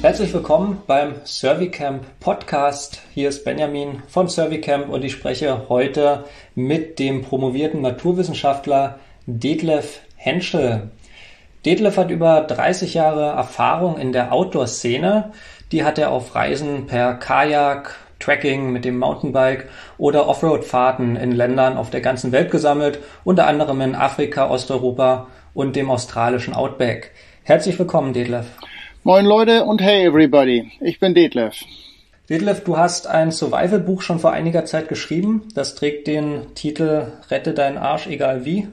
Herzlich willkommen beim Surveycamp Podcast. Hier ist Benjamin von Surveycamp und ich spreche heute mit dem promovierten Naturwissenschaftler Detlef Henschel. Detlef hat über 30 Jahre Erfahrung in der Outdoor-Szene. Die hat er auf Reisen per Kajak, Trekking mit dem Mountainbike oder Offroad-Fahrten in Ländern auf der ganzen Welt gesammelt, unter anderem in Afrika, Osteuropa und dem australischen Outback. Herzlich willkommen, Detlef. Moin Leute und hey everybody, ich bin Detlef. Detlef, du hast ein Survival-Buch schon vor einiger Zeit geschrieben. Das trägt den Titel Rette deinen Arsch, egal wie.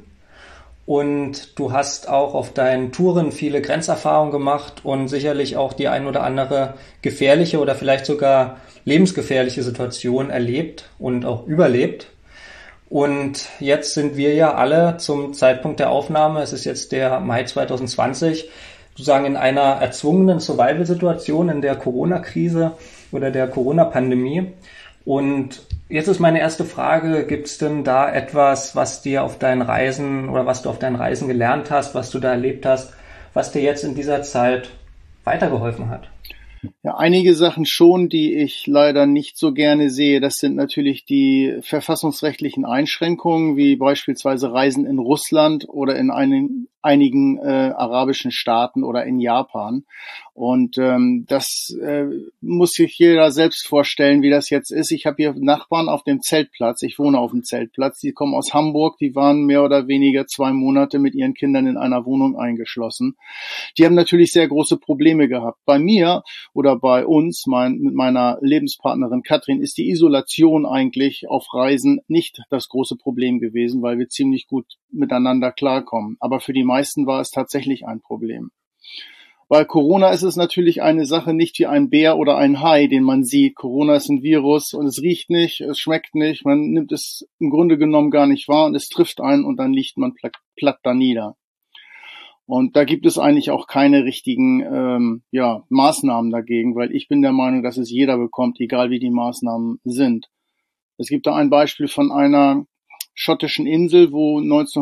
Und du hast auch auf deinen Touren viele Grenzerfahrungen gemacht und sicherlich auch die ein oder andere gefährliche oder vielleicht sogar lebensgefährliche Situation erlebt und auch überlebt. Und jetzt sind wir ja alle zum Zeitpunkt der Aufnahme, es ist jetzt der Mai 2020, sozusagen in einer erzwungenen Survival-Situation in der Corona-Krise oder der Corona-Pandemie. Und jetzt ist meine erste Frage, gibt es denn da etwas, was dir auf deinen Reisen oder was du auf deinen Reisen gelernt hast, was du da erlebt hast, was dir jetzt in dieser Zeit weitergeholfen hat? Ja, einige Sachen schon, die ich leider nicht so gerne sehe. Das sind natürlich die verfassungsrechtlichen Einschränkungen, wie beispielsweise Reisen in Russland oder in einigen arabischen Staaten oder in Japan. Und das muss sich jeder selbst vorstellen, wie das jetzt ist. Ich habe hier Nachbarn auf dem Zeltplatz. Ich wohne auf dem Zeltplatz. Die kommen aus Hamburg. Die waren mehr oder weniger 2 Monate mit ihren Kindern in einer Wohnung eingeschlossen. Die haben natürlich sehr große Probleme gehabt. Bei mir oder bei uns, mit meiner Lebenspartnerin Katrin, ist die Isolation eigentlich auf Reisen nicht das große Problem gewesen, weil wir ziemlich gut miteinander klarkommen. Aber für die meisten war es tatsächlich ein Problem. Bei Corona ist es natürlich eine Sache, nicht wie ein Bär oder ein Hai, den man sieht. Corona ist ein Virus und es riecht nicht, es schmeckt nicht, man nimmt es im Grunde genommen gar nicht wahr und es trifft einen und dann liegt man platt da nieder. Und da gibt es eigentlich auch keine richtigen Maßnahmen dagegen, weil ich bin der Meinung, dass es jeder bekommt, egal wie die Maßnahmen sind. Es gibt da ein Beispiel von einer schottischen Insel, wo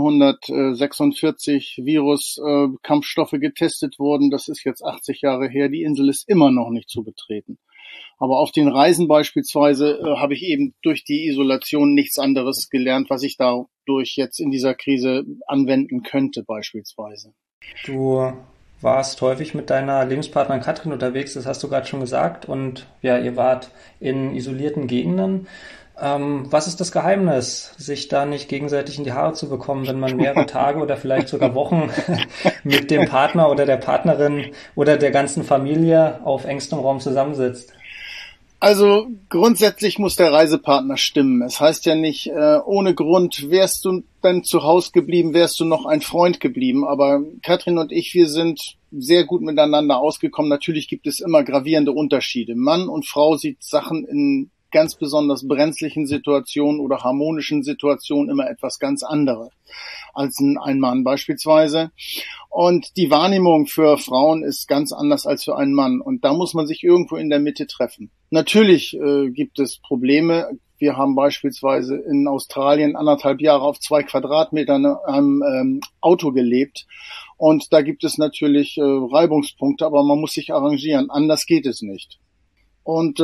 1946 Kampfstoffe getestet wurden. Das ist jetzt 80 Jahre her. Die Insel ist immer noch nicht zu betreten. Aber auf den Reisen beispielsweise habe ich eben durch die Isolation nichts anderes gelernt, was ich dadurch jetzt in dieser Krise anwenden könnte beispielsweise. Du warst häufig mit deiner Lebenspartnerin Katrin unterwegs, das hast du gerade schon gesagt. Und ja, ihr wart in isolierten Gegenden. Was ist das Geheimnis, sich da nicht gegenseitig in die Haare zu bekommen, wenn man mehrere Tage oder vielleicht sogar Wochen mit dem Partner oder der Partnerin oder der ganzen Familie auf engstem Raum zusammensitzt? Also grundsätzlich muss der Reisepartner stimmen. Es heißt ja nicht, ohne Grund wärst du dann zu Hause geblieben, wärst du noch ein Freund geblieben. Aber Katrin und ich, wir sind sehr gut miteinander ausgekommen. Natürlich gibt es immer gravierende Unterschiede. Mann und Frau sieht Sachen in ganz besonders brenzlichen Situationen oder harmonischen Situationen immer etwas ganz anderes als ein Mann beispielsweise. Und die Wahrnehmung für Frauen ist ganz anders als für einen Mann. Und da muss man sich irgendwo in der Mitte treffen. Natürlich gibt es Probleme. Wir haben beispielsweise in Australien 1,5 Jahre auf 2 Quadratmetern in einem Auto gelebt. Und da gibt es natürlich Reibungspunkte, aber man muss sich arrangieren. Anders geht es nicht. Und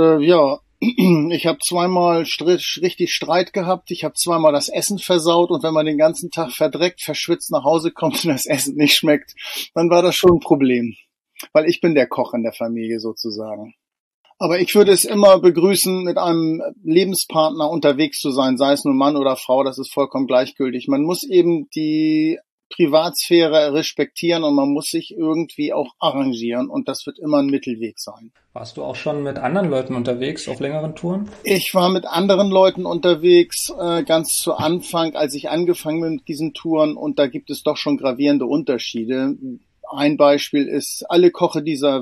ich habe zweimal richtig Streit gehabt. Ich habe zweimal das Essen versaut. Und wenn man den ganzen Tag verdreckt, verschwitzt nach Hause kommt und das Essen nicht schmeckt, dann war das schon ein Problem. Weil ich bin der Koch in der Familie sozusagen. Aber ich würde es immer begrüßen, mit einem Lebenspartner unterwegs zu sein, sei es nun Mann oder Frau, das ist vollkommen gleichgültig. Man muss eben die Privatsphäre respektieren und man muss sich irgendwie auch arrangieren und das wird immer ein Mittelweg sein. Warst du auch schon mit anderen Leuten unterwegs auf längeren Touren? Ich war mit anderen Leuten unterwegs, ganz zu Anfang, als ich angefangen bin mit diesen Touren und da gibt es doch schon gravierende Unterschiede. Ein Beispiel ist, alle Kocher dieser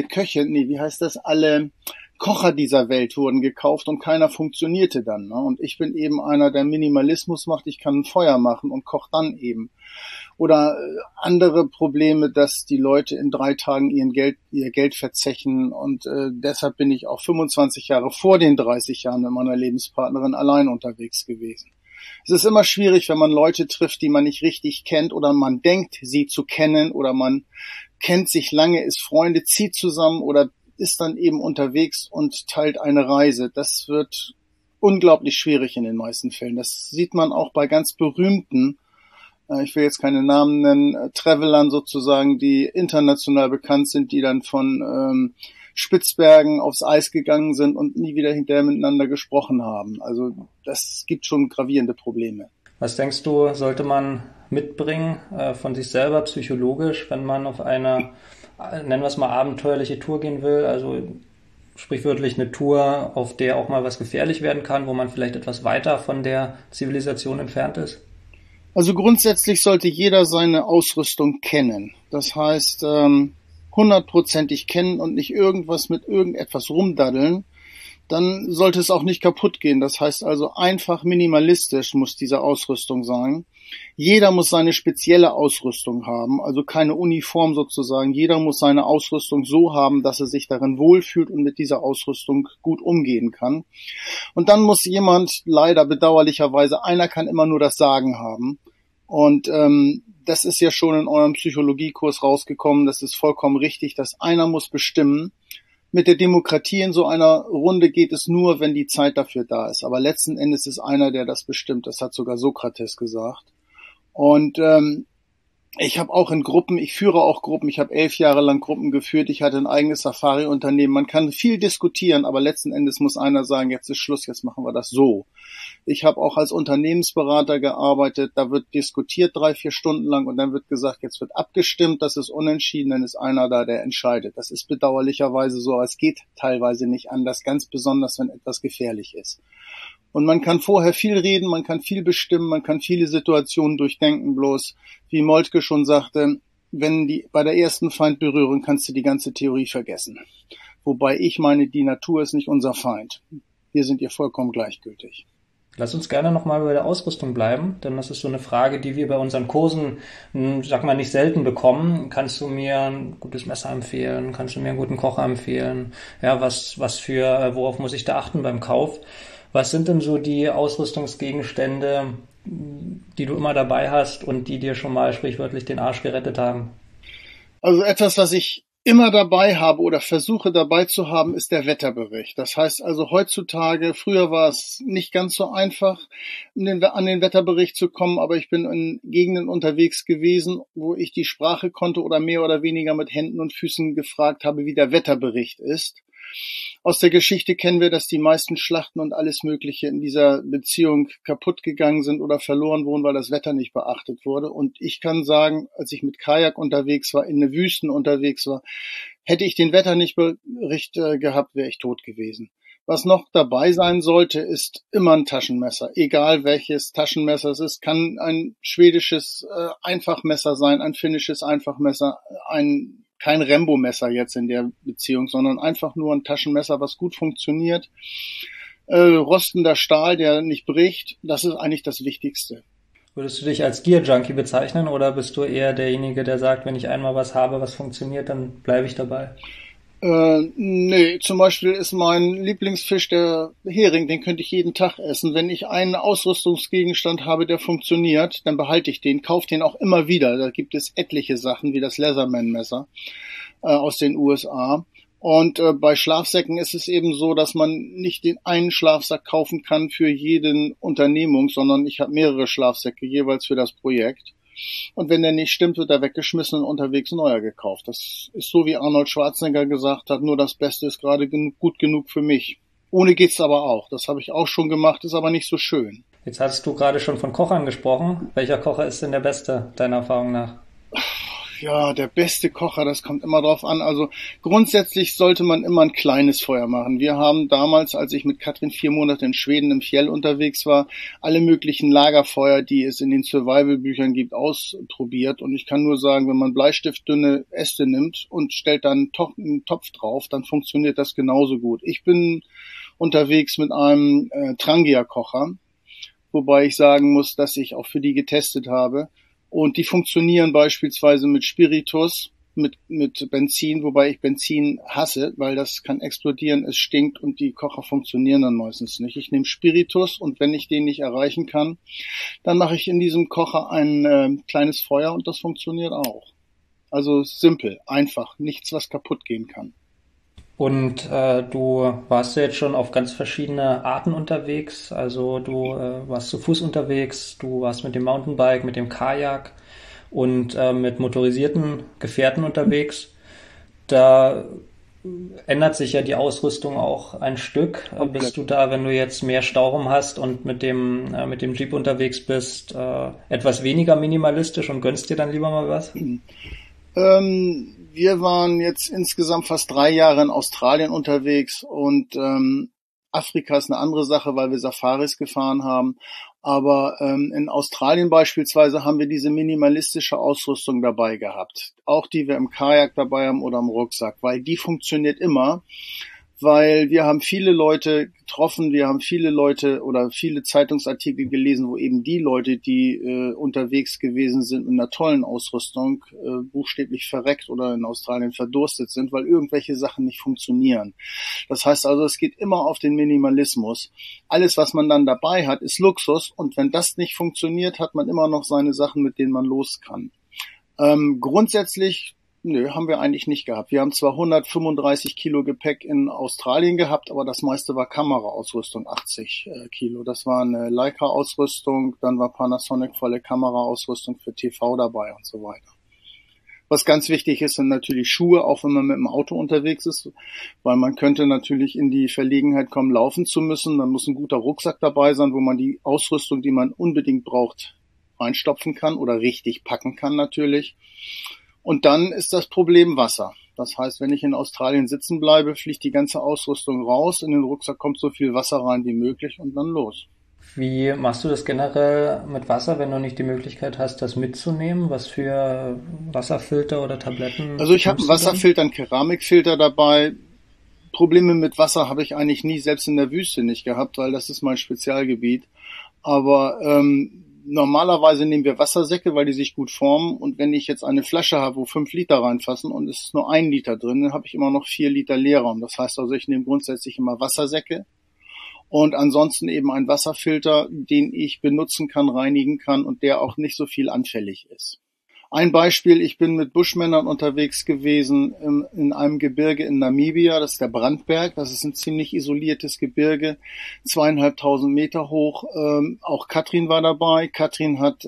Welt wurden gekauft und keiner funktionierte dann. Ne? Und ich bin eben einer, der Minimalismus macht. Ich kann ein Feuer machen und koche dann eben. Oder andere Probleme, dass die Leute in 3 Tagen ihr Geld verzechen. Und deshalb bin ich auch 25 Jahre vor den 30 Jahren mit meiner Lebenspartnerin allein unterwegs gewesen. Es ist immer schwierig, wenn man Leute trifft, die man nicht richtig kennt oder man denkt, sie zu kennen oder man kennt sich lange, ist Freunde, zieht zusammen oder ist dann eben unterwegs und teilt eine Reise. Das wird unglaublich schwierig in den meisten Fällen. Das sieht man auch bei ganz berühmten, ich will jetzt keine Namen nennen, Travelern sozusagen, die international bekannt sind, die dann von Spitzbergen aufs Eis gegangen sind und nie wieder hinterher miteinander gesprochen haben. Also das gibt schon gravierende Probleme. Was denkst du, sollte man mitbringen von sich selber psychologisch, wenn man auf eine, nennen wir es mal, abenteuerliche Tour gehen will? Also sprichwörtlich eine Tour, auf der auch mal was gefährlich werden kann, wo man vielleicht etwas weiter von der Zivilisation entfernt ist? Also grundsätzlich sollte jeder seine Ausrüstung kennen. Das heißt, hundertprozentig kennen und nicht irgendwas mit irgendetwas rumdaddeln. Dann sollte es auch nicht kaputt gehen. Das heißt also einfach minimalistisch muss diese Ausrüstung sein. Jeder muss seine spezielle Ausrüstung haben, also keine Uniform sozusagen. Jeder muss seine Ausrüstung so haben, dass er sich darin wohlfühlt und mit dieser Ausrüstung gut umgehen kann. Und dann muss jemand, leider bedauerlicherweise, einer kann immer nur das Sagen haben. Und das ist ja schon in eurem Psychologiekurs rausgekommen. Das ist vollkommen richtig, dass einer muss bestimmen. Mit der Demokratie in so einer Runde geht es nur, wenn die Zeit dafür da ist. Aber letzten Endes ist einer, der das bestimmt. Das hat sogar Sokrates gesagt. Und ich habe auch in Gruppen, ich führe auch Gruppen, ich habe 11 Jahre lang Gruppen geführt, ich hatte ein eigenes Safari-Unternehmen. Man kann viel diskutieren, aber letzten Endes muss einer sagen, jetzt ist Schluss, jetzt machen wir das so. Ich habe auch als Unternehmensberater gearbeitet, da wird diskutiert 3-4 Stunden lang und dann wird gesagt, jetzt wird abgestimmt, das ist unentschieden, dann ist einer da, der entscheidet. Das ist bedauerlicherweise so, aber es geht teilweise nicht anders, ganz besonders, wenn etwas gefährlich ist. Und man kann vorher viel reden, man kann viel bestimmen, man kann viele Situationen durchdenken, bloß, wie Moltke schon sagte, wenn die bei der ersten Feindberührung kannst du die ganze Theorie vergessen. Wobei ich meine, die Natur ist nicht unser Feind. Wir sind ihr vollkommen gleichgültig. Lass uns gerne nochmal bei der Ausrüstung bleiben, denn das ist so eine Frage, die wir bei unseren Kursen, sag mal, nicht selten bekommen. Kannst du mir ein gutes Messer empfehlen? Kannst du mir einen guten Kocher empfehlen? Ja, worauf muss ich da achten beim Kauf? Was sind denn so die Ausrüstungsgegenstände, die du immer dabei hast und die dir schon mal sprichwörtlich den Arsch gerettet haben? Also etwas, was ich immer dabei habe oder versuche dabei zu haben, ist der Wetterbericht. Das heißt also heutzutage, früher war es nicht ganz so einfach, an den Wetterbericht zu kommen, aber ich bin in Gegenden unterwegs gewesen, wo ich die Sprache konnte oder mehr oder weniger mit Händen und Füßen gefragt habe, wie der Wetterbericht ist. Aus der Geschichte kennen wir, dass die meisten Schlachten und alles Mögliche in dieser Beziehung kaputt gegangen sind oder verloren wurden, weil das Wetter nicht beachtet wurde. Und ich kann sagen, als ich mit Kajak unterwegs war, in den Wüsten unterwegs war, hätte ich den Wetter nicht Bericht gehabt, wäre ich tot gewesen. Was noch dabei sein sollte, ist immer ein Taschenmesser. Egal welches Taschenmesser es ist, kann ein schwedisches Einfachmesser sein, ein finnisches Einfachmesser, kein Rambo-Messer jetzt in der Beziehung, sondern einfach nur ein Taschenmesser, was gut funktioniert. Rostender Stahl, der nicht bricht, das ist eigentlich das Wichtigste. Würdest du dich als Gear-Junkie bezeichnen oder bist du eher derjenige, der sagt, wenn ich einmal was habe, was funktioniert, dann bleibe ich dabei? Nee, zum Beispiel ist mein Lieblingsfisch der Hering, den könnte ich jeden Tag essen. Wenn ich einen Ausrüstungsgegenstand habe, der funktioniert, dann behalte ich den, kaufe den auch immer wieder. Da gibt es etliche Sachen, wie das Leatherman-Messer aus den USA. Und bei Schlafsäcken ist es eben so, dass man nicht den einen Schlafsack kaufen kann für jeden Unternehmung, sondern ich habe mehrere Schlafsäcke jeweils für das Projekt. Und wenn der nicht stimmt, wird er weggeschmissen und unterwegs neuer gekauft. Das ist so, wie Arnold Schwarzenegger gesagt hat, nur das Beste ist gerade gut genug für mich. Ohne geht's aber auch. Das habe ich auch schon gemacht, ist aber nicht so schön. Jetzt hattest du gerade schon von Kochern gesprochen. Welcher Kocher ist denn der beste, deiner Erfahrung nach? Ja, der beste Kocher, das kommt immer drauf an. Also grundsätzlich sollte man immer ein kleines Feuer machen. Wir haben damals, als ich mit Katrin 4 Monate in Schweden im Fjell unterwegs war, alle möglichen Lagerfeuer, die es in den Survival-Büchern gibt, ausprobiert. Und ich kann nur sagen, wenn man bleistiftdünne Äste nimmt und stellt dann einen Topf drauf, dann funktioniert das genauso gut. Ich bin unterwegs mit einem Trangia-Kocher, wobei ich sagen muss, dass ich auch für die getestet habe. Und die funktionieren beispielsweise mit Spiritus, mit Benzin, wobei ich Benzin hasse, weil das kann explodieren, es stinkt und die Kocher funktionieren dann meistens nicht. Ich nehme Spiritus und wenn ich den nicht erreichen kann, dann mache ich in diesem Kocher ein kleines Feuer und das funktioniert auch. Also simpel, einfach, nichts, was kaputt gehen kann. Und du warst ja jetzt schon auf ganz verschiedene Arten unterwegs. Also du warst zu Fuß unterwegs, du warst mit dem Mountainbike, mit dem Kajak und mit motorisierten Gefährten unterwegs. Da ändert sich ja die Ausrüstung auch ein Stück. Bist du da, wenn du jetzt mehr Stauraum hast und mit dem Jeep unterwegs bist, etwas weniger minimalistisch und gönnst dir dann lieber mal was? Wir waren jetzt insgesamt fast 3 Jahre in Australien unterwegs und Afrika ist eine andere Sache, weil wir Safaris gefahren haben. Aber in Australien beispielsweise haben wir diese minimalistische Ausrüstung dabei gehabt. Auch die wir im Kajak dabei haben oder im Rucksack, weil die funktioniert immer. Weil wir haben viele Leute getroffen, wir haben viele Leute oder viele Zeitungsartikel gelesen, wo eben die Leute, die unterwegs gewesen sind mit einer tollen Ausrüstung, buchstäblich verreckt oder in Australien verdurstet sind, weil irgendwelche Sachen nicht funktionieren. Das heißt also, es geht immer auf den Minimalismus. Alles, was man dann dabei hat, ist Luxus und wenn das nicht funktioniert, hat man immer noch seine Sachen, mit denen man los kann. Grundsätzlich haben wir eigentlich nicht gehabt. Wir haben zwar 135 Kilo Gepäck in Australien gehabt, aber das meiste war Kameraausrüstung, 80 Kilo. Das war eine Leica-Ausrüstung, dann war Panasonic volle Kameraausrüstung für TV dabei und so weiter. Was ganz wichtig ist, sind natürlich Schuhe, auch wenn man mit dem Auto unterwegs ist, weil man könnte natürlich in die Verlegenheit kommen, laufen zu müssen. Dann muss ein guter Rucksack dabei sein, wo man die Ausrüstung, die man unbedingt braucht, reinstopfen kann oder richtig packen kann natürlich. Und dann ist das Problem Wasser. Das heißt, wenn ich in Australien sitzen bleibe, fliegt die ganze Ausrüstung raus, in den Rucksack kommt so viel Wasser rein wie möglich und dann los. Wie machst du das generell mit Wasser, wenn du nicht die Möglichkeit hast, das mitzunehmen? Was für Wasserfilter oder Tabletten? Also ich habe einen Wasserfilter, einen Keramikfilter dabei. Probleme mit Wasser habe ich eigentlich nie, selbst in der Wüste nicht gehabt, weil das ist mein Spezialgebiet. Aber normalerweise nehmen wir Wassersäcke, weil die sich gut formen. Und wenn ich jetzt eine Flasche habe, wo 5 Liter reinfassen und es ist nur 1 Liter drin, dann habe ich immer noch 4 Liter Leerraum. Das heißt also, ich nehme grundsätzlich immer Wassersäcke und ansonsten eben einen Wasserfilter, den ich benutzen kann, reinigen kann und der auch nicht so viel anfällig ist. Ein Beispiel, ich bin mit Buschmännern unterwegs gewesen in einem Gebirge in Namibia, das ist der Brandberg, das ist ein ziemlich isoliertes Gebirge, 2.500 Meter hoch, auch Katrin war dabei. Katrin hat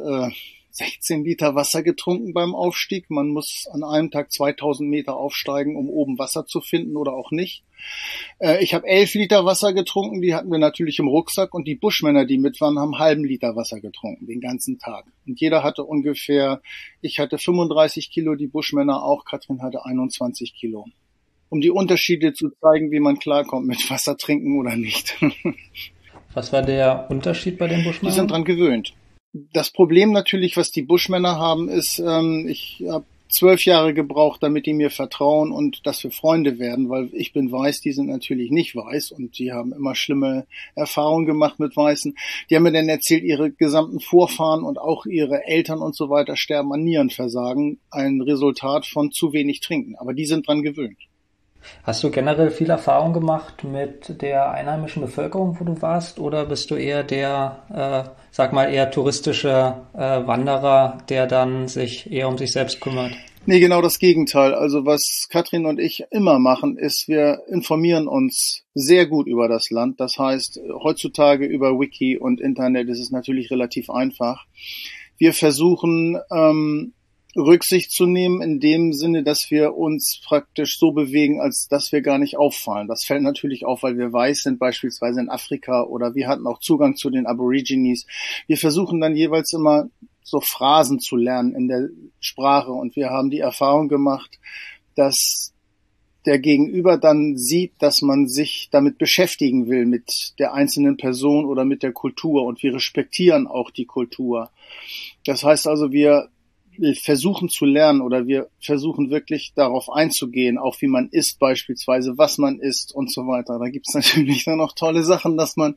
16 Liter Wasser getrunken beim Aufstieg. Man muss an einem Tag 2.000 Meter aufsteigen, um oben Wasser zu finden oder auch nicht. Ich habe 11 Liter Wasser getrunken, die hatten wir natürlich im Rucksack und die Buschmänner, die mit waren, haben 0,5 Liter Wasser getrunken, den ganzen Tag. Und jeder hatte ungefähr, ich hatte 35 Kilo, die Buschmänner auch, Katrin hatte 21 Kilo. Um die Unterschiede zu zeigen, wie man klarkommt mit Wasser trinken oder nicht. Was war der Unterschied bei den Buschmännern? Die sind dran gewöhnt. Das Problem natürlich, was die Buschmänner haben, ist, ich habe 12 Jahre gebraucht, damit die mir vertrauen und dass wir Freunde werden, weil ich bin weiß, die sind natürlich nicht weiß und die haben immer schlimme Erfahrungen gemacht mit Weißen. Die haben mir dann erzählt, ihre gesamten Vorfahren und auch ihre Eltern und so weiter sterben an Nierenversagen, ein Resultat von zu wenig Trinken. Aber die sind dran gewöhnt. Hast du generell viel Erfahrung gemacht mit der einheimischen Bevölkerung, wo du warst, oder bist du eher der, eher touristische Wanderer, der dann sich eher um sich selbst kümmert? Nee, genau das Gegenteil. Also was Katrin und ich immer machen, ist, wir informieren uns sehr gut über das Land. Das heißt, heutzutage über Wiki und Internet ist es natürlich relativ einfach. Wir versuchen, Rücksicht zu nehmen in dem Sinne, dass wir uns praktisch so bewegen, als dass wir gar nicht auffallen. Das fällt natürlich auf, weil wir weiß sind, beispielsweise in Afrika, oder wir hatten auch Zugang zu den Aborigines. Wir versuchen dann jeweils immer so Phrasen zu lernen in der Sprache und wir haben die Erfahrung gemacht, dass der Gegenüber dann sieht, dass man sich damit beschäftigen will, mit der einzelnen Person oder mit der Kultur, und wir respektieren auch die Kultur. Das heißt also, wir versuchen zu lernen oder wir versuchen wirklich darauf einzugehen, auch wie man isst beispielsweise, was man isst und so weiter. Da gibt's natürlich dann noch tolle Sachen, dass man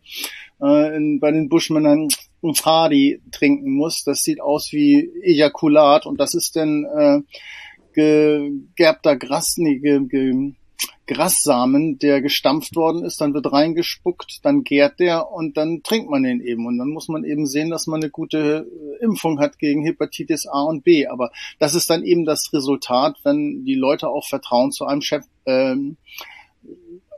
bei den Buschmännern Fadi trinken muss. Das sieht aus wie Ejakulat und das ist dann gegerbter Grassamen, der gestampft worden ist, dann wird reingespuckt, dann gärt der und dann trinkt man den eben. Und dann muss man eben sehen, dass man eine gute Impfung hat gegen Hepatitis A und B. Aber das ist dann eben das Resultat, wenn die Leute auch Vertrauen zu einem Chef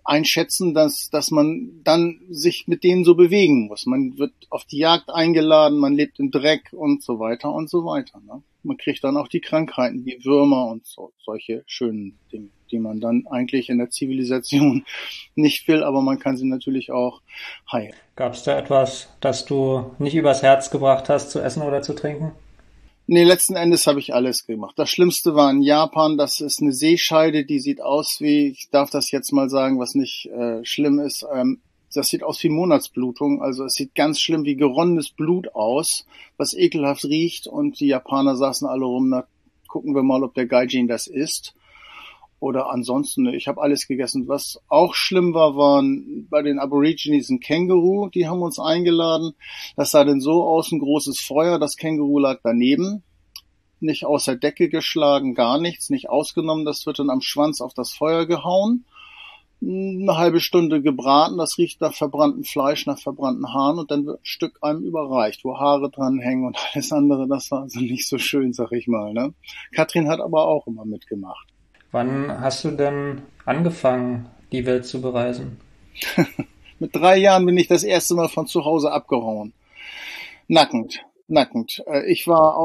einschätzen, dass man dann sich mit denen so bewegen muss. Man wird auf die Jagd eingeladen, man lebt im Dreck und so weiter und so weiter. Ne? Man kriegt dann auch die Krankheiten wie Würmer und solche schönen Dinge, die man dann eigentlich in der Zivilisation nicht will, aber man kann sie natürlich auch heilen. Gab es da etwas, das du nicht übers Herz gebracht hast, zu essen oder zu trinken? Nee, letzten Endes habe ich alles gemacht. Das Schlimmste war in Japan, das ist eine Seescheide, die sieht aus wie, ich darf das jetzt mal sagen, was nicht schlimm ist, das sieht aus wie Monatsblutung, also es sieht ganz schlimm wie geronnenes Blut aus, was ekelhaft riecht, und die Japaner saßen alle rum, na, gucken wir mal, ob der Gaijin das isst. Oder ansonsten, ich habe alles gegessen. Was auch schlimm war, waren bei den Aborigines ein Känguru, die haben uns eingeladen. Das sah denn so aus, ein großes Feuer, das Känguru lag daneben, nicht aus der Decke geschlagen, gar nichts, nicht ausgenommen, das wird dann am Schwanz auf das Feuer gehauen. Eine halbe Stunde gebraten, das riecht nach verbranntem Fleisch, nach verbrannten Haaren, und dann wird ein Stück einem überreicht, wo Haare dran hängen und alles andere. Das war also nicht so schön, sag ich mal. Ne? Katrin hat aber auch immer mitgemacht. Wann hast du denn angefangen, die Welt zu bereisen? Mit 3 Jahren bin ich das erste Mal von zu Hause abgehauen. Nackend. Ich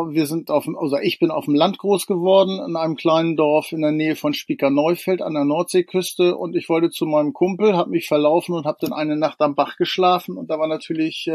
bin auf dem Land groß geworden, in einem kleinen Dorf in der Nähe von Spieker-Neufeld an der Nordseeküste, und ich wollte zu meinem Kumpel, habe mich verlaufen und habe dann eine Nacht am Bach geschlafen, und da war natürlich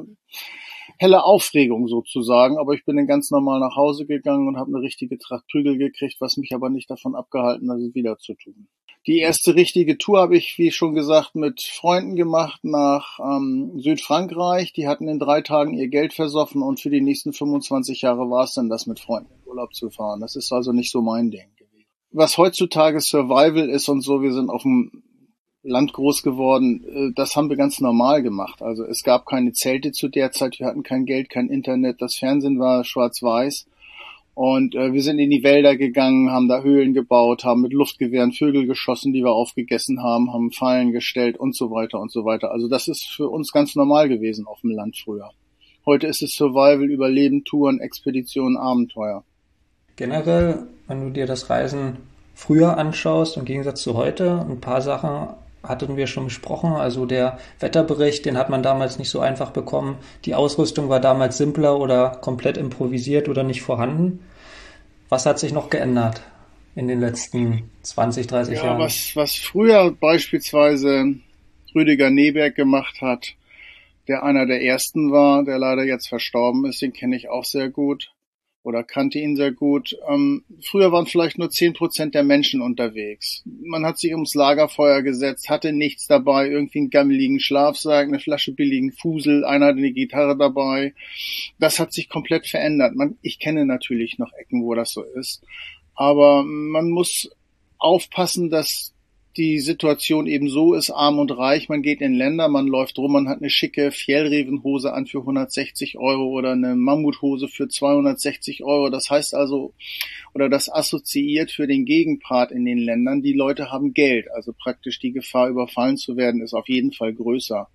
helle Aufregung sozusagen, aber ich bin dann ganz normal nach Hause gegangen und habe eine richtige Tracht Prügel gekriegt, was mich aber nicht davon abgehalten hat, es wieder zu tun. Die erste richtige Tour habe ich, wie schon gesagt, mit Freunden gemacht nach Südfrankreich. Die hatten in 3 Tagen ihr Geld versoffen, und für die nächsten 25 Jahre war es dann, das mit Freunden in Urlaub zu fahren. Das ist also nicht so mein Ding gewesen. Was heutzutage Survival ist und so, wir sind auf dem Land groß geworden, das haben wir ganz normal gemacht. Also es gab keine Zelte zu der Zeit, wir hatten kein Geld, kein Internet, das Fernsehen war schwarz-weiß. Und wir sind in die Wälder gegangen, haben da Höhlen gebaut, haben mit Luftgewehren Vögel geschossen, die wir aufgegessen haben, haben Fallen gestellt und so weiter und so weiter. Also das ist für uns ganz normal gewesen auf dem Land früher. Heute ist es Survival, Überleben, Touren, Expeditionen, Abenteuer. Generell, wenn du dir das Reisen früher anschaust, im Gegensatz zu heute, ein paar Sachen hatten wir schon besprochen. Also der Wetterbericht, den hat man damals nicht so einfach bekommen. Die Ausrüstung war damals simpler oder komplett improvisiert oder nicht vorhanden. Was hat sich noch geändert in den letzten 20, 30 Jahren? Was früher beispielsweise Rüdiger Neberg gemacht hat, der einer der ersten war, der leider jetzt verstorben ist, den kenne ich auch sehr gut oder kannte ihn sehr gut. Früher waren vielleicht nur 10% der Menschen unterwegs. Man hat sich ums Lagerfeuer gesetzt, hatte nichts dabei, irgendwie einen gammeligen Schlafsack, eine Flasche billigen Fusel, einer hatte eine Gitarre dabei. Das hat sich komplett verändert. Ich kenne natürlich noch Ecken, wo das so ist, aber man muss aufpassen, dass die Situation eben so ist, arm und reich, man geht in Länder, man läuft rum, man hat eine schicke Fjellrevenhose an für 160 Euro oder eine Mammuthose für 260 Euro. Das heißt also, oder das assoziiert für den Gegenpart in den Ländern, die Leute haben Geld, also praktisch die Gefahr, überfallen zu werden, ist auf jeden Fall größer.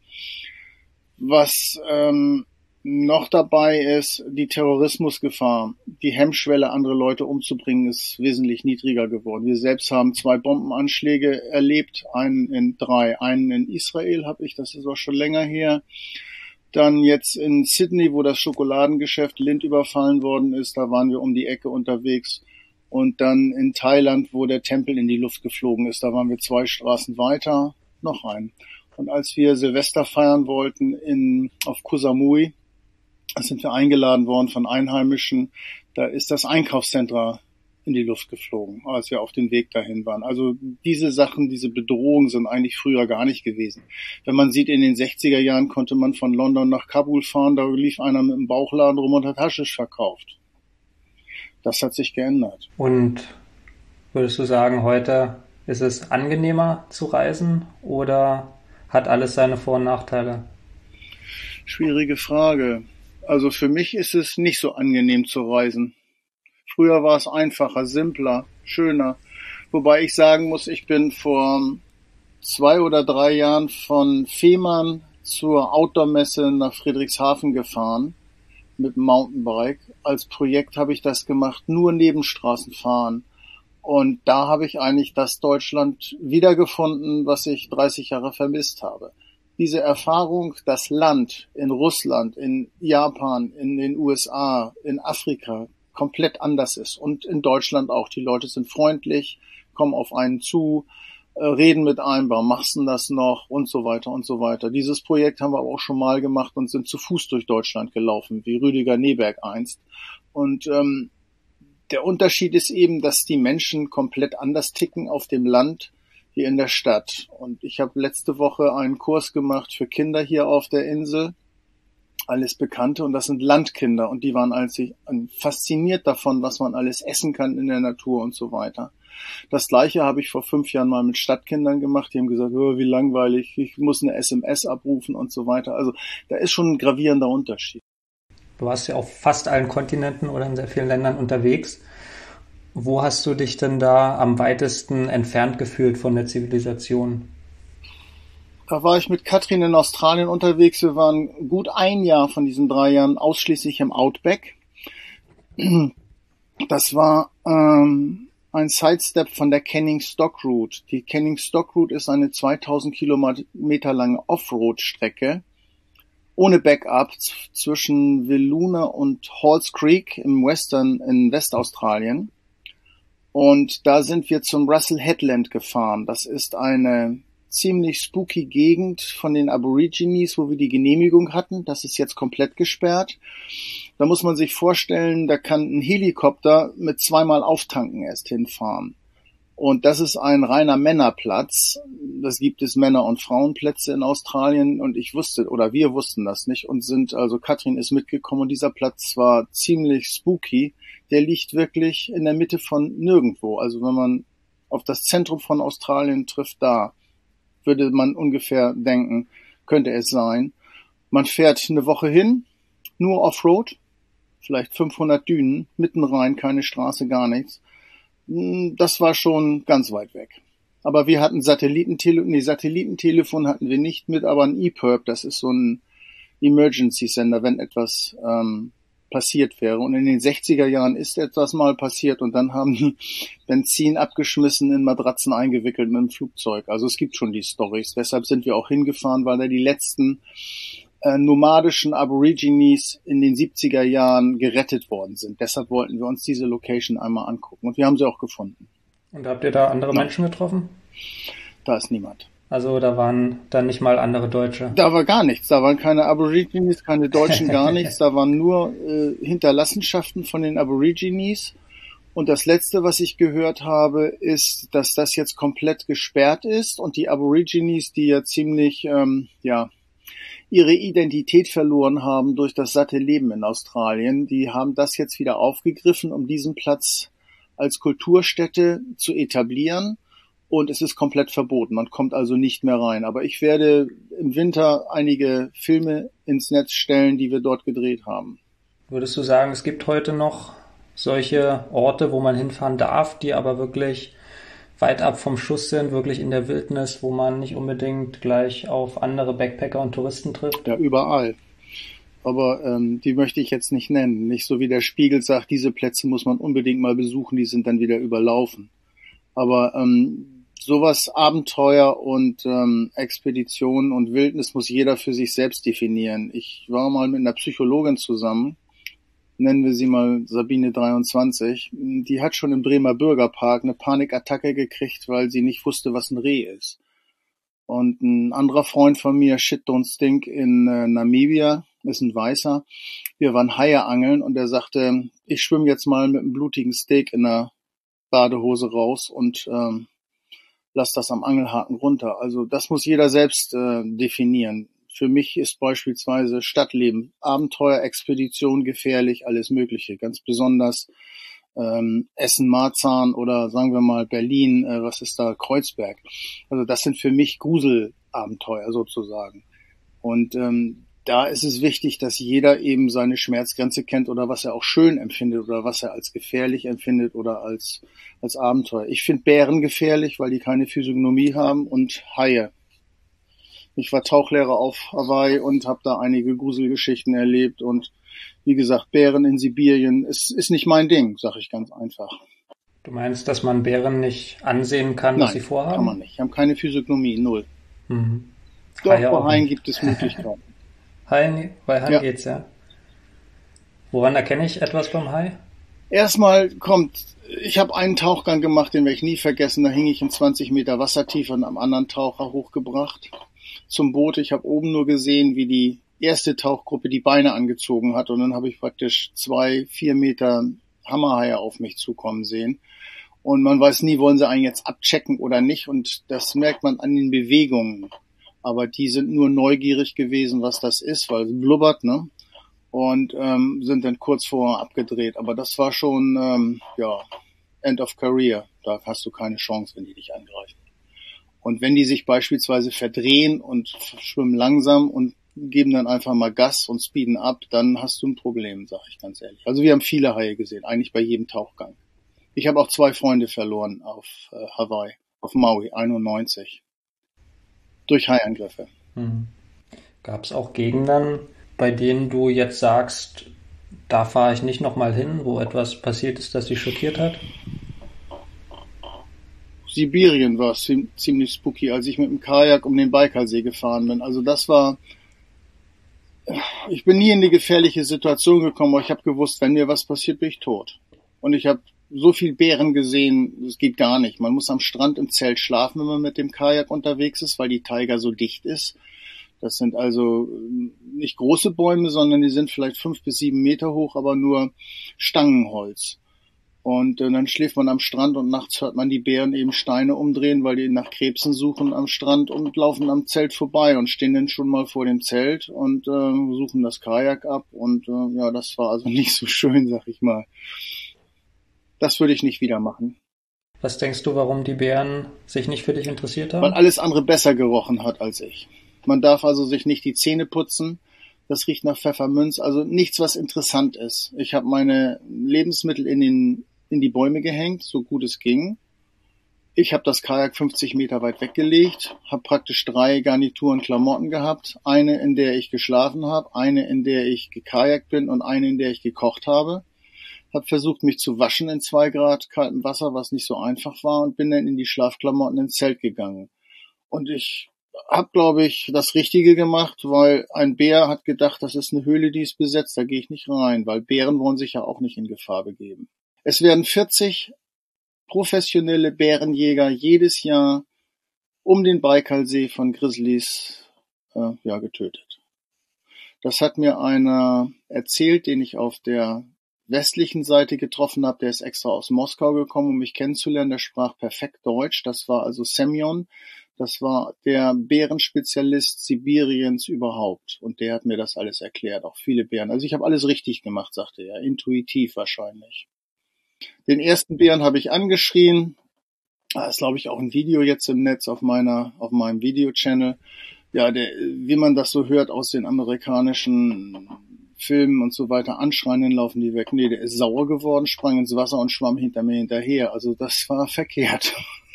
Was noch dabei ist, die Terrorismusgefahr. Die Hemmschwelle, andere Leute umzubringen, ist wesentlich niedriger geworden. Wir selbst haben 2 Bombenanschläge erlebt, einen in Israel habe ich, das ist auch schon länger her. Dann jetzt in Sydney, wo das Schokoladengeschäft Lindt überfallen worden ist, da waren wir um die Ecke unterwegs. Und dann in Thailand, wo der Tempel in die Luft geflogen ist, da waren wir 2 Straßen weiter, noch einen. Und als wir Silvester feiern wollten auf Koh Samui, da sind wir eingeladen worden von Einheimischen. Da ist das Einkaufszentrum in die Luft geflogen, als wir auf dem Weg dahin waren. Also diese Sachen, diese Bedrohungen sind eigentlich früher gar nicht gewesen. Wenn man sieht, in den 60er Jahren konnte man von London nach Kabul fahren, da lief einer mit dem Bauchladen rum und hat Haschisch verkauft. Das hat sich geändert. Und würdest du sagen, heute ist es angenehmer zu reisen oder hat alles seine Vor- und Nachteile? Schwierige Frage. Also für mich ist es nicht so angenehm zu reisen. Früher war es einfacher, simpler, schöner. Wobei ich sagen muss, ich bin vor 2 oder 3 Jahren von Fehmarn zur Outdoor-Messe nach Friedrichshafen gefahren mit dem Mountainbike. Als Projekt habe ich das gemacht, nur Nebenstraßen fahren. Und da habe ich eigentlich das Deutschland wiedergefunden, was ich 30 Jahre vermisst habe. Diese Erfahrung, das Land in Russland, in Japan, in den USA, in Afrika komplett anders ist. Und in Deutschland auch. Die Leute sind freundlich, kommen auf einen zu, reden mit einem, warum machst du das noch und so weiter und so weiter. Dieses Projekt haben wir aber auch schon mal gemacht und sind zu Fuß durch Deutschland gelaufen, wie Rüdiger Neberg einst. Und der Unterschied ist eben, dass die Menschen komplett anders ticken auf dem Land wie in der Stadt. Und ich habe letzte Woche einen Kurs gemacht für Kinder hier auf der Insel, alles Bekannte, und das sind Landkinder. Und die waren fasziniert davon, was man alles essen kann in der Natur und so weiter. Das Gleiche habe ich vor 5 Jahren mal mit Stadtkindern gemacht. Die haben gesagt, oh, wie langweilig, ich muss eine SMS abrufen und so weiter. Also da ist schon ein gravierender Unterschied. Du warst ja auf fast allen Kontinenten oder in sehr vielen Ländern unterwegs. Wo hast du dich denn da am weitesten entfernt gefühlt von der Zivilisation? Da war ich mit Katrin in Australien unterwegs. Wir waren gut 1 Jahr von diesen 3 Jahren ausschließlich im Outback. Das war ein Sidestep von der Canning Stock Route. Die Canning Stock Route ist eine 2000 Kilometer lange Offroad-Strecke ohne Backup zwischen Wiluna und Halls Creek in Westaustralien. Und da sind wir zum Russell Headland gefahren. Das ist eine ziemlich spooky Gegend von den Aborigines, wo wir die Genehmigung hatten. Das ist jetzt komplett gesperrt. Da muss man sich vorstellen, da kann ein Helikopter mit 2-mal Auftanken erst hinfahren. Und das ist ein reiner Männerplatz. Das gibt es Männer- und Frauenplätze in Australien. Und wir wussten das nicht Katrin ist mitgekommen und dieser Platz war ziemlich spooky. Der liegt wirklich in der Mitte von nirgendwo. Also wenn man auf das Zentrum von Australien trifft, da würde man ungefähr denken, könnte es sein. Man fährt eine Woche hin, nur Offroad, vielleicht 500 Dünen, mitten rein, keine Straße, gar nichts. Das war schon ganz weit weg. Aber wir hatten Satellitentelefon hatten wir nicht mit, aber ein EPIRB, das ist so ein Emergency-Sender, wenn etwas passiert wäre. Und in den 60er Jahren ist etwas mal passiert und dann haben die Benzin abgeschmissen, in Matratzen eingewickelt mit dem Flugzeug. Also es gibt schon die Storys. Deshalb sind wir auch hingefahren, weil da die letzten nomadischen Aborigines in den 70er Jahren gerettet worden sind. Deshalb wollten wir uns diese Location einmal angucken. Und wir haben sie auch gefunden. Und habt ihr da andere Menschen getroffen? Da ist niemand. Also da waren dann nicht mal andere Deutsche? Da war gar nichts. Da waren keine Aborigines, keine Deutschen, gar nichts. Da waren nur Hinterlassenschaften von den Aborigines. Und das Letzte, was ich gehört habe, ist, dass das jetzt komplett gesperrt ist und die Aborigines, die ja ziemlich ihre Identität verloren haben durch das satte Leben in Australien, die haben das jetzt wieder aufgegriffen, um diesen Platz als Kulturstätte zu etablieren. Und es ist komplett verboten. Man kommt also nicht mehr rein. Aber ich werde im Winter einige Filme ins Netz stellen, die wir dort gedreht haben. Würdest du sagen, es gibt heute noch solche Orte, wo man hinfahren darf, die aber wirklich weit ab vom Schuss sind, wirklich in der Wildnis, wo man nicht unbedingt gleich auf andere Backpacker und Touristen trifft? Ja, überall. Aber die möchte ich jetzt nicht nennen. Nicht so wie der Spiegel sagt, diese Plätze muss man unbedingt mal besuchen, die sind dann wieder überlaufen. Aber sowas Abenteuer und Expedition und Wildnis muss jeder für sich selbst definieren. Ich war mal mit einer Psychologin zusammen, nennen wir sie mal Sabine 23. Die hat schon im Bremer Bürgerpark eine Panikattacke gekriegt, weil sie nicht wusste, was ein Reh ist. Und ein anderer Freund von mir, Shit Don't Stink in Namibia, ist ein Weißer. Wir waren Haie angeln und er sagte, ich schwimme jetzt mal mit einem blutigen Steak in der Badehose raus und lass das am Angelhaken runter. Also das muss jeder selbst definieren. Für mich ist beispielsweise Stadtleben, Abenteuer, Expedition gefährlich, alles Mögliche. Ganz besonders Essen-Marzahn oder sagen wir mal Berlin, was ist da, Kreuzberg. Also das sind für mich Gruselabenteuer sozusagen. Und da ist es wichtig, dass jeder eben seine Schmerzgrenze kennt oder was er auch schön empfindet oder was er als gefährlich empfindet oder als Abenteuer. Ich finde Bären gefährlich, weil die keine Physiognomie haben und Haie. Ich war Tauchlehrer auf Hawaii und habe da einige Gruselgeschichten erlebt und wie gesagt, Bären in Sibirien ist nicht mein Ding, sag ich ganz einfach. Du meinst, dass man Bären nicht ansehen kann, was sie Nein, kann man vorhaben? nicht. Haben keine Physiognomie, null. Mhm. Doch, Haie bei auch Haien nicht. gibt es Möglichkeiten. Bei Haien Ja. geht's, ja. Woran erkenne ich etwas beim Hai? Erstmal kommt, ich habe einen Tauchgang gemacht, den werde ich nie vergessen. Da hing ich in 20 Meter Wassertiefe und am anderen Taucher hochgebracht zum Boot. Ich habe oben nur gesehen, wie die erste Tauchgruppe die Beine angezogen hat. Und dann habe ich praktisch 2, 4 Meter Hammerhaie auf mich zukommen sehen. Und man weiß nie, wollen sie einen jetzt abchecken oder nicht. Und das merkt man an den Bewegungen. Aber die sind nur neugierig gewesen, was das ist, weil es blubbert, ne? Und sind dann kurz vorher abgedreht. Aber das war schon, End of Career. Da hast du keine Chance, wenn die dich angreifen. Und wenn die sich beispielsweise verdrehen und schwimmen langsam und geben dann einfach mal Gas und speeden ab, dann hast du ein Problem, sage ich ganz ehrlich. Also wir haben viele Haie gesehen, eigentlich bei jedem Tauchgang. Ich habe auch 2 Freunde verloren auf Hawaii, auf Maui, 91, durch Haiangriffe. Mhm. Gab es auch Gegenden, bei denen du jetzt sagst, da fahre ich nicht nochmal hin, wo etwas passiert ist, das dich schockiert hat? Sibirien war ziemlich spooky, als ich mit dem Kajak um den Baikalsee gefahren bin. Also ich bin nie in eine gefährliche Situation gekommen, aber ich habe gewusst, wenn mir was passiert, bin ich tot. Und ich habe so viel Bären gesehen, das geht gar nicht. Man muss am Strand im Zelt schlafen, wenn man mit dem Kajak unterwegs ist, weil die Taiga so dicht ist. Das sind also nicht große Bäume, sondern die sind vielleicht 5 bis 7 Meter hoch, aber nur Stangenholz. Und dann schläft man am Strand und nachts hört man die Bären eben Steine umdrehen, weil die nach Krebsen suchen am Strand und laufen am Zelt vorbei und stehen dann schon mal vor dem Zelt und suchen das Kajak ab. Und das war also nicht so schön, sag ich mal. Das würde ich nicht wieder machen. Was denkst du, warum die Bären sich nicht für dich interessiert Weil haben? alles andere besser gerochen hat als ich. Man darf also sich nicht die Zähne putzen. Das riecht nach Pfefferminz, also nichts, was interessant ist. Ich habe meine Lebensmittel in die Bäume gehängt, so gut es ging. Ich habe das Kajak 50 Meter weit weggelegt, habe praktisch 3 Garnituren Klamotten gehabt. Eine, in der ich geschlafen habe, eine, in der ich gekajakt bin und eine, in der ich gekocht habe. Habe versucht, mich zu waschen in 2 Grad kaltem Wasser, was nicht so einfach war, und bin dann in die Schlafklamotten ins Zelt gegangen. Und ich habe, glaube ich, das Richtige gemacht, weil ein Bär hat gedacht, das ist eine Höhle, die ist besetzt, da gehe ich nicht rein, weil Bären wollen sich ja auch nicht in Gefahr begeben. Es werden 40 professionelle Bärenjäger jedes Jahr um den Baikalsee von Grizzlies getötet. Das hat mir einer erzählt, den ich auf der westlichen Seite getroffen habe. Der ist extra aus Moskau gekommen, um mich kennenzulernen. Der sprach perfekt Deutsch. Das war also Semyon. Das war der Bärenspezialist Sibiriens überhaupt. Und der hat mir das alles erklärt, auch viele Bären. Also ich habe alles richtig gemacht, sagte er. Intuitiv wahrscheinlich. Den ersten Bären habe ich angeschrien. Da ist, glaube ich, auch ein Video jetzt im Netz auf meinem Video-Channel. Ja, wie man das so hört aus den amerikanischen Filmen und so weiter, anschreien, dann laufen die weg. Nee, der ist sauer geworden, sprang ins Wasser und schwamm hinter mir hinterher. Also das war verkehrt.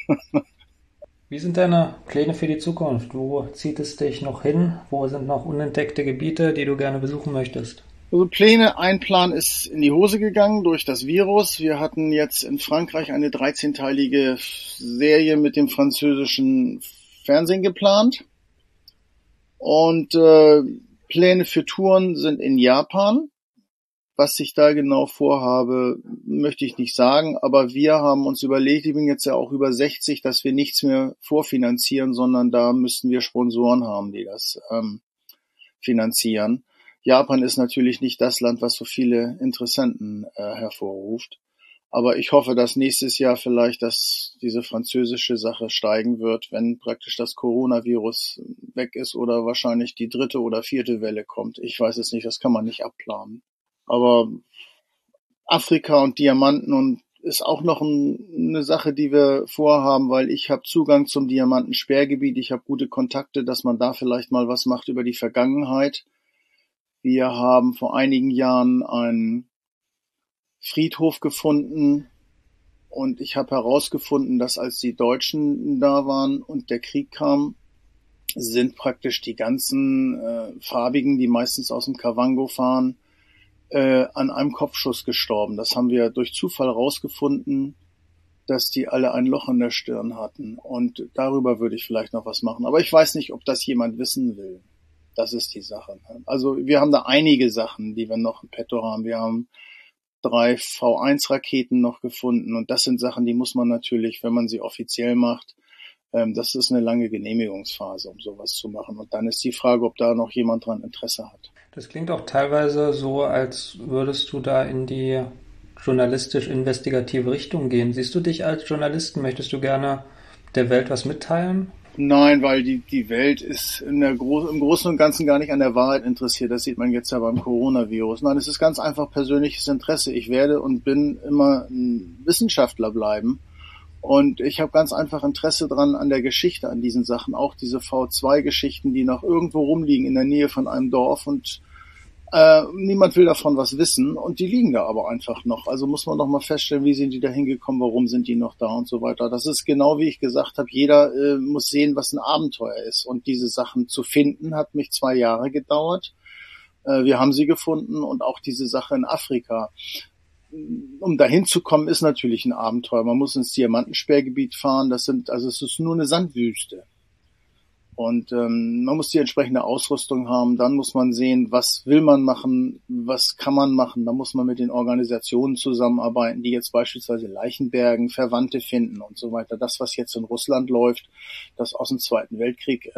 Wie sind deine Pläne für die Zukunft? Wo zieht es dich noch hin? Wo sind noch unentdeckte Gebiete, die du gerne besuchen möchtest? Also ein Plan ist in die Hose gegangen durch das Virus. Wir hatten jetzt in Frankreich eine 13-teilige Serie mit dem französischen Fernsehen geplant. Und Pläne für Touren sind in Japan. Was ich da genau vorhabe, möchte ich nicht sagen, aber wir haben uns überlegt, ich bin jetzt ja auch über 60, dass wir nichts mehr vorfinanzieren, sondern da müssten wir Sponsoren haben, die das finanzieren. Japan ist natürlich nicht das Land, was so viele Interessenten hervorruft. Aber ich hoffe, dass nächstes Jahr vielleicht diese französische Sache steigen wird, wenn praktisch das Coronavirus weg ist oder wahrscheinlich die 3. oder 4. Welle kommt. Ich weiß es nicht, das kann man nicht abplanen. Aber Afrika und Diamanten und ist auch noch eine Sache, die wir vorhaben, weil ich habe Zugang zum Diamantensperrgebiet. Ich habe gute Kontakte, dass man da vielleicht mal was macht über die Vergangenheit. Wir haben vor einigen Jahren einen Friedhof gefunden und ich habe herausgefunden, dass als die Deutschen da waren und der Krieg kam, sind praktisch die ganzen Farbigen, die meistens aus dem Kavango fahren, an einem Kopfschuss gestorben. Das haben wir durch Zufall rausgefunden dass die alle ein Loch in der Stirn hatten. Und darüber würde ich vielleicht noch was machen. Aber ich weiß nicht, ob das jemand wissen will. Das ist die Sache. Also wir haben da einige Sachen, die wir noch im Petto haben. Wir haben 3 V1-Raketen noch gefunden. Und das sind Sachen, die muss man natürlich, wenn man sie offiziell macht, das ist eine lange Genehmigungsphase, um sowas zu machen. Und dann ist die Frage, ob da noch jemand dran Interesse hat. Das klingt auch teilweise so, als würdest du da in die journalistisch-investigative Richtung gehen. Siehst du dich als Journalisten? Möchtest du gerne der Welt was mitteilen? Nein, weil die Welt ist im Großen und Ganzen gar nicht an der Wahrheit interessiert. Das sieht man jetzt ja beim Coronavirus. Nein, es ist ganz einfach persönliches Interesse. Ich werde und bin immer ein Wissenschaftler bleiben. Und ich habe ganz einfach Interesse dran an der Geschichte, an diesen Sachen. Auch diese V2-Geschichten, die noch irgendwo rumliegen in der Nähe von einem Dorf und niemand will davon was wissen. Und die liegen da aber einfach noch. Also muss man noch mal feststellen, wie sind die da hingekommen, warum sind die noch da und so weiter. Das ist genau wie ich gesagt habe, jeder muss sehen, was ein Abenteuer ist. Und diese Sachen zu finden, hat mich 2 Jahre gedauert. Wir haben sie gefunden und auch diese Sache in Afrika. Um dahin zu kommen, ist natürlich ein Abenteuer. Man muss ins Diamantensperrgebiet fahren. Es ist nur eine Sandwüste. Und man muss die entsprechende Ausrüstung haben. Dann muss man sehen, was will man machen, was kann man machen. Dann muss man mit den Organisationen zusammenarbeiten, die jetzt beispielsweise Leichen bergen, Verwandte finden und so weiter. Das, was jetzt in Russland läuft, das aus dem Zweiten Weltkrieg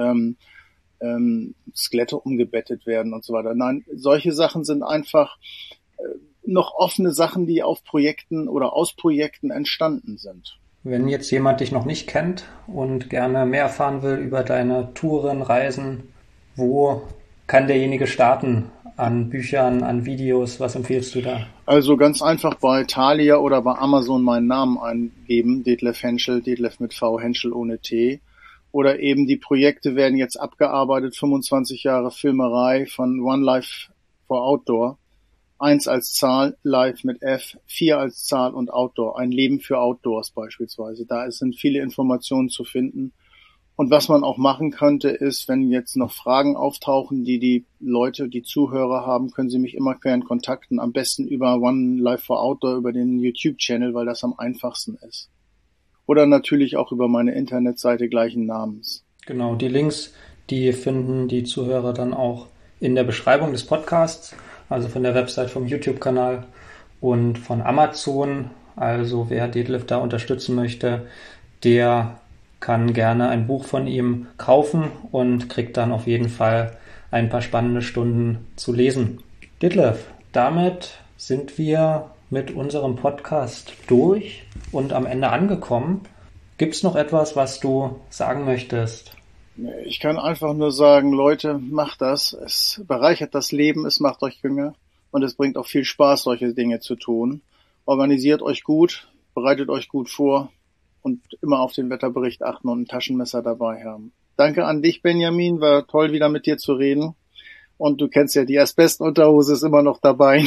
Skelette umgebettet werden und so weiter. Nein, solche Sachen sind einfach noch offene Sachen, die auf Projekten oder aus Projekten entstanden sind. Wenn jetzt jemand dich noch nicht kennt und gerne mehr erfahren will über deine Touren, Reisen, wo kann derjenige starten? An Büchern, an Videos, was empfiehlst du da? Also ganz einfach bei Thalia oder bei Amazon meinen Namen eingeben, Detlef Henschel, Detlef mit V, Henschel ohne T. Oder eben die Projekte werden jetzt abgearbeitet, 25 Jahre Filmerei von One Life for Outdoor. 1 als Zahl, Live mit F, 4 als Zahl und Outdoor. Ein Leben für Outdoors beispielsweise. Da sind viele Informationen zu finden. Und was man auch machen könnte, ist, wenn jetzt noch Fragen auftauchen, die Leute, die Zuhörer haben, können sie mich immer gerne kontakten. Am besten über One Life for Outdoor, über den YouTube-Channel, weil das am einfachsten ist. Oder natürlich auch über meine Internetseite gleichen Namens. Genau, die Links, die finden die Zuhörer dann auch in der Beschreibung des Podcasts. Also von der Website, vom YouTube-Kanal und von Amazon. Also wer Detlef da unterstützen möchte, der kann gerne ein Buch von ihm kaufen und kriegt dann auf jeden Fall ein paar spannende Stunden zu lesen. Detlef, damit sind wir mit unserem Podcast durch und am Ende angekommen. Gibt es noch etwas, was du sagen möchtest? Ich kann einfach nur sagen, Leute, macht das. Es bereichert das Leben, es macht euch jünger und es bringt auch viel Spaß, solche Dinge zu tun. Organisiert euch gut, bereitet euch gut vor und immer auf den Wetterbericht achten und ein Taschenmesser dabei haben. Danke an dich, Benjamin, war toll, wieder mit dir zu reden. Und du kennst ja, die Asbestunterhose ist immer noch dabei.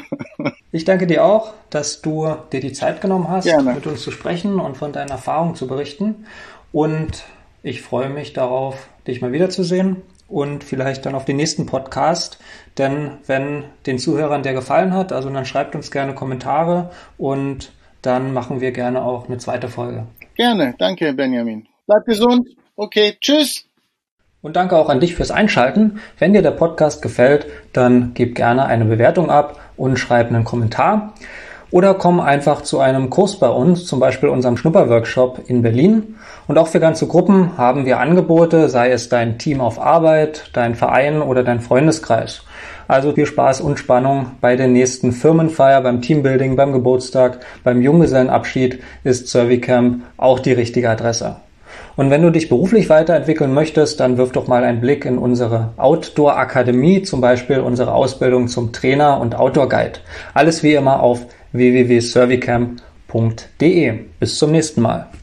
Ich danke dir auch, dass du dir die Zeit genommen hast, Gerne. Mit uns zu sprechen und von deinen Erfahrungen zu berichten. Und ich freue mich darauf, dich mal wiederzusehen und vielleicht dann auf den nächsten Podcast. Denn wenn den Zuhörern der gefallen hat, also dann schreibt uns gerne Kommentare und dann machen wir gerne auch eine zweite Folge. Gerne, danke Benjamin. Bleib gesund. Okay, tschüss. Und danke auch an dich fürs Einschalten. Wenn dir der Podcast gefällt, dann gib gerne eine Bewertung ab und schreib einen Kommentar. Oder komm einfach zu einem Kurs bei uns, zum Beispiel unserem Schnupperworkshop in Berlin. Und auch für ganze Gruppen haben wir Angebote, sei es dein Team auf Arbeit, dein Verein oder dein Freundeskreis. Also viel Spaß und Spannung bei der nächsten Firmenfeier, beim Teambuilding, beim Geburtstag, beim Junggesellenabschied ist Servicamp auch die richtige Adresse. Und wenn du dich beruflich weiterentwickeln möchtest, dann wirf doch mal einen Blick in unsere Outdoor-Akademie, zum Beispiel unsere Ausbildung zum Trainer und Outdoor-Guide. Alles wie immer auf www.servicamp.de. Bis zum nächsten Mal.